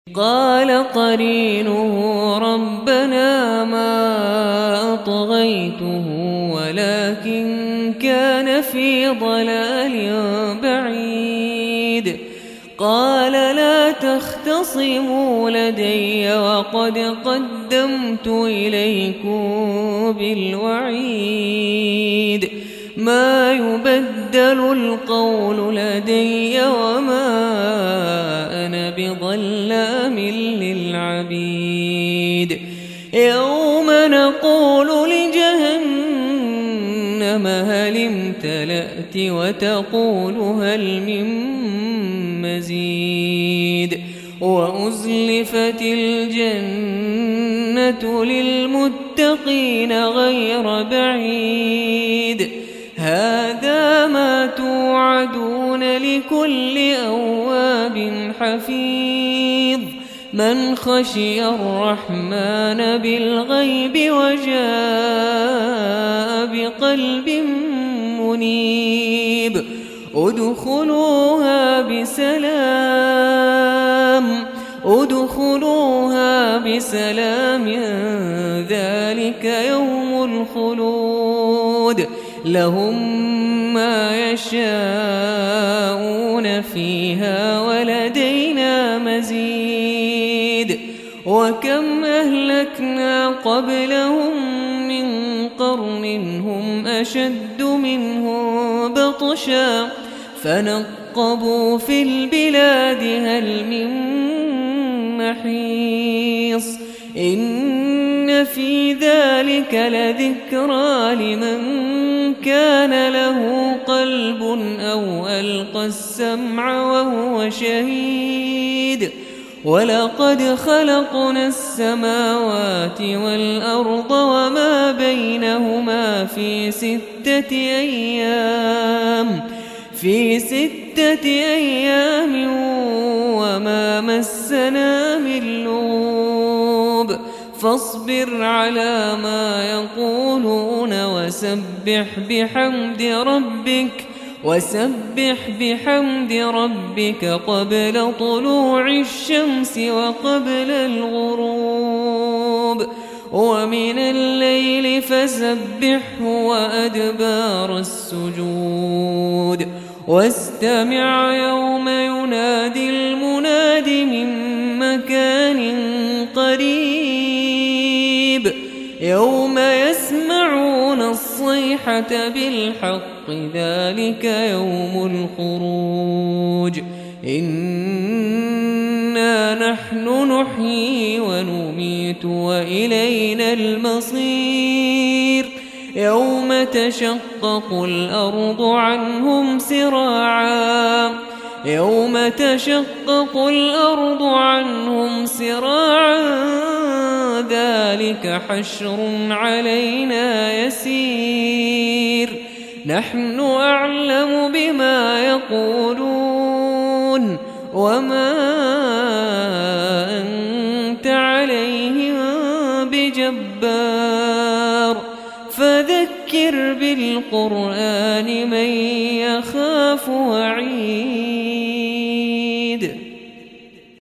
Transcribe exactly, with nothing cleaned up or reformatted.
قال قرينه ربنا ما أطغيته ولكن كان في ضلال بعيد. قال لا تختصموا لدي وقد قدمت إليكم بالوعيد. ما يبدل القول لدي وما أنا بظلام للعبيد. يوم نقول لجهنم هل امتلأت وتقول هل من مزيد. وأزلفت الجنة للمتقين غير بعيد. هذا ما توعدون لكل أواب حفيظ من خشي الرحمن بالغيب وجاء بقلب منيب. ادخلوها بسلام ادخلوها بسلام ذلك يوم الخلود. لهم ما يشاءون فيها ولدينا مزيد. وكم أهلكنا قبلهم من قرن هم أشد منهم بطشا فنقبوا في البلاد هل من محيص. إن في ذلك لذكرى لمن كان له قلب أو ألقى السمع وهو شهيد. ولقد خلقنا السماوات والأرض وما بينهما في ستة أيام في ستة أيام وما مسنا من لغوب. فاصبر على ما يقولون وسبح بحمد ربك وسبح بحمد ربك قبل طلوع الشمس وقبل الغروب. ومن الليل فسبحه وأدبار السجود. واستمع يوم ينادي المناد من مكان قريب. يوم يسمعون الصيحة بالحق ذلك يوم الخروج. إنا نحن نحيي ونميت وإلينا المصير. يوم تشقق الأرض عنهم سراعا يوم تشقق الأرض عنهم سراعا ذلك حشر علينا يسير. نحن أعلم بما يقولون وما أنت عليهم بجبار. فذكر بالقرآن من يخاف وعيد.